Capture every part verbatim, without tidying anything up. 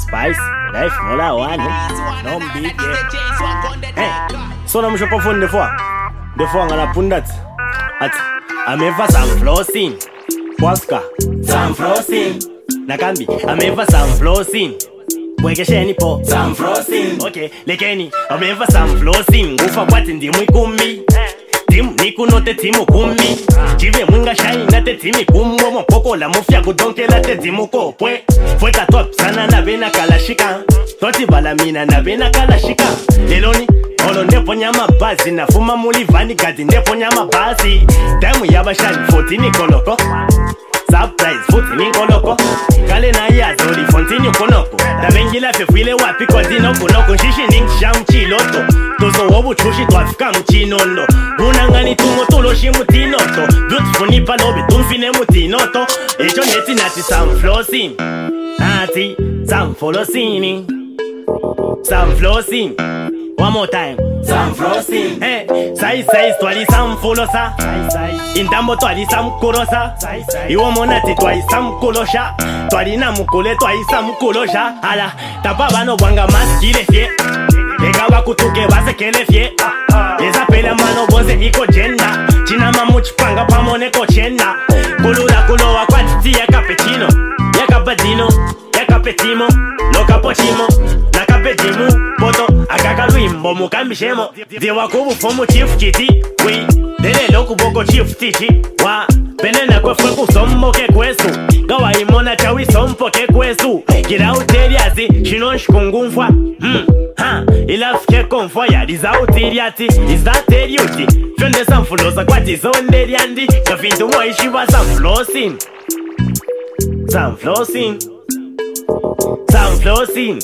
Spice, life, mola one, no big, yeah. Hey, so I'm shop phone the fois. The fois, I'm gonna put that. At, I'm ever some flossing. Waska, some flossing. Nakambi, I'm ever some flossing. Weke sheni po, some flossing. Okay, lekeni, I'm ever some flossing. Ufa kwati ndi mwikumi. Timu niku note timu kumi. Jive mwinga shine nate timi kumwa mpoko la mufya kudonke late timu kopwe. Fweka top sana na bena kalashika. Toti balamina na bena kalashika. Leloni, olo nepo nyama bazi. Na fuma muli vani gadi nepo nyama bazi. Temu yaba shani foti ni koloko. Surprise foti ni koloko. Kale na ya zori fonti ni konoko. Da bengila fefwile wapi kwa dino konoko. Shishi ningisha mchiloto. Tozo wobu chushi tuafika mchinondo. Unangani tumo tulo shi mutinoto. Beautiful nipa lobi tumfine mutinoto. Echo neti nati some flossing. Nati some flossing. Some flossing. One more time. Some flossing. Hey, sai sai twali some folosa. Indambo twali some kurosa. Iwo monati twali some kulosha. Twali na mukule twali some kulosha. Ala, tapaba no wanga maskile fie. Ega wakutuke base kele fie. Eza pele mano bonze iko jenda. China mamuchi panga pamone ko chenda. Kulula kulowa kwa titi ya cappuccino. Ya cappuccino, ya cappuccino. No cappuccino, na cappuccino. Poto akaka luimbo mukambishemo. Diwa kubu fomu chief kiti. We, dele loku boko chief tichi. Wa, pene na kwe fwe kusombo ke kwesu. Gawa imona chawi sompo ke kwesu. Kira uteliazi, shinon shikungumfwa. Hmm. Ha, ilafike konfoya, liza utiliati, liza teriuti. Fende samfulosa kwa tizonde liandi. Kafintu moishiwa some flossing. Some flossing. Some flossing.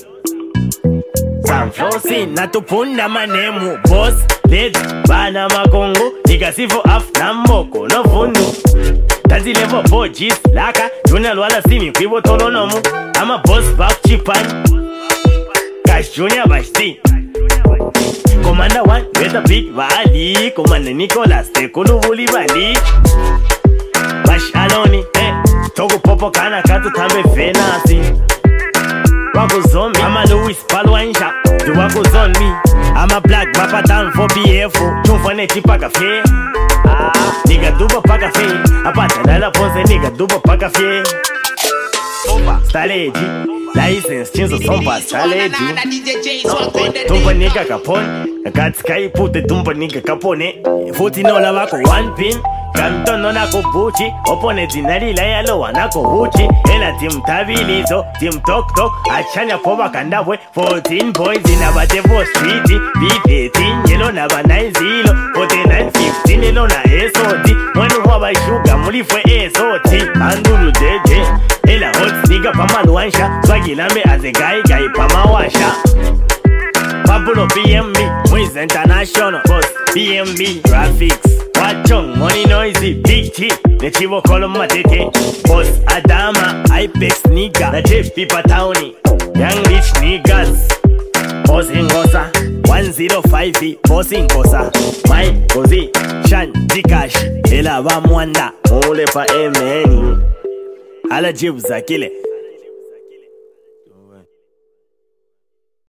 Some flossing. Natupunda manemu. Boss, lady, bana makongo. Nikasifu af na mboko, no fundu. Tazi level four G's, laka. Junior wala simi, kwibo tolo nomu. I'm a boss back chipan. Cash Junior Bashti. Commander one, with a big valley. Commander Nicholas, te kuluvuli valley. Bash aloni, eh. Togo popo kana katu tambe fenasi. Wako zombie, I'm a Louis Palwanja. Do wako zombie. I'm a black papa down for B F O. Chumfane chipaka fe. Ah, nigga duba paka fe. Apata dala pose nigga duba paka fe. Opa, staleji. License chinzo sompa staleji. Tumpa nigga kapone. Kati kai pute tumpa nigga kapone. Futi no la wako one pin. Kanto no nako buchi. Opone zinari la yalo wanako uchi. Ela team tabilizo, team tok tok. Achanya poba kandabwe. fourteen boys in a batevo street. B eighteen yelo na banaizilo. forty-nine fifteen yelo na S O T. Mwenu waba shuga muli fwe S O T. Andulu deje. Ela hot nigga pama luansha. Swagi lambe as a guy guy pama washa. Pablo B M B, Wiz International. Boss B M B Graphics. Wachong, money noisy, big T. Nechivo kolom matete. Boss Adama, Ipex nigga. Na Jeff Pipa Townie. Young rich niggas. Boss Ingosa. one oh five B, Boss Ingosa. Mike Kozi, Shan Dikashi. Ela wa mwanda. Mule pa emeni. Ala jibu za kile.